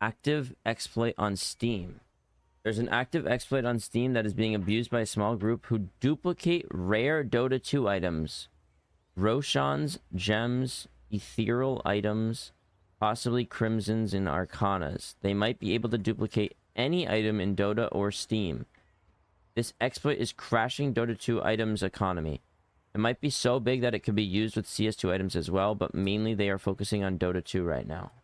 Active exploit on Steam. There's an active exploit on Steam that is being abused by a small group who duplicate rare Dota 2 items. Roshans, gems, ethereal items, possibly crimsons and arcanas. They might be able to duplicate any item in Dota or Steam. This exploit is crashing Dota 2 items economy. It might be so big that it could be used with CS2 items as well, but mainly they are focusing on Dota 2 right now.